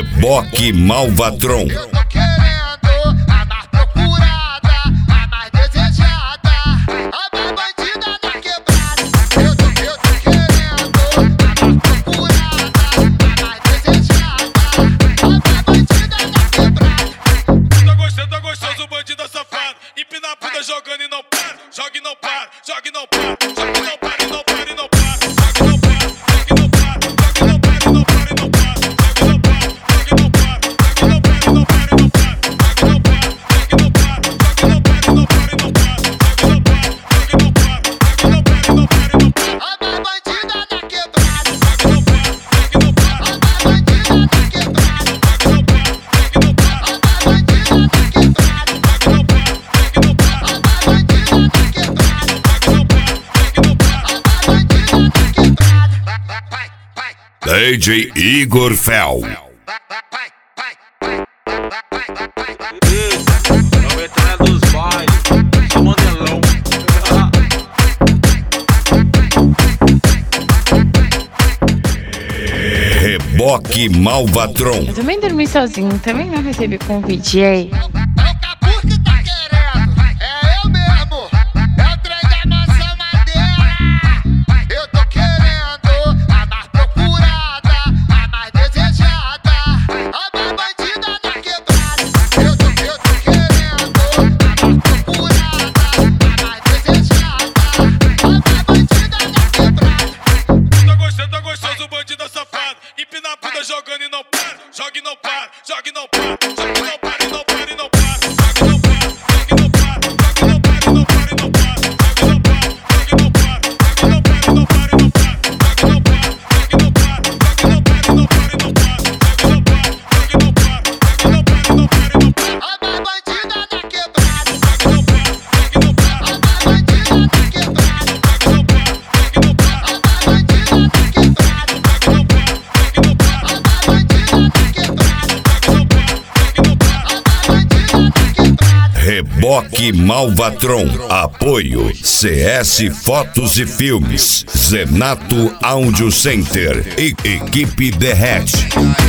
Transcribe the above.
Reboque Malvatron. Eu tô querendo a mais procurada, a mais desejada, a mais bandida da quebrada. Eu tô querendo a mais procurada, a mais desejada, a mais bandida da quebrada. Tá gostoso, bandida safado. Empina a bunda jogando e não para. Joga e não para, joga e não para, joga e não para, e não para, e não para. DJ Igor Fel. A veterana dos bailes, só mandelão. Reboque Malvatron. Eu também dormi sozinho, também não recebi convite. E aí? É o Capu que tá querendo, é eu mesmo, é o trem da mansão madeira. Eu tô querendo a mais procurada, a mais desejada, a mais bandida da quebrada. Eu tô querendo a mais procurada, a mais desejada, a mais bandida da quebrada. Tá gostoso, bandida safado. Empina a bunda jogando e não para. Joga e não para, joga e não para, joga e não para, e não para, e não para. Reboque Malvatron. Apoio CS Fotos e Filmes, Zenato Audio Center e Equipe Derrete.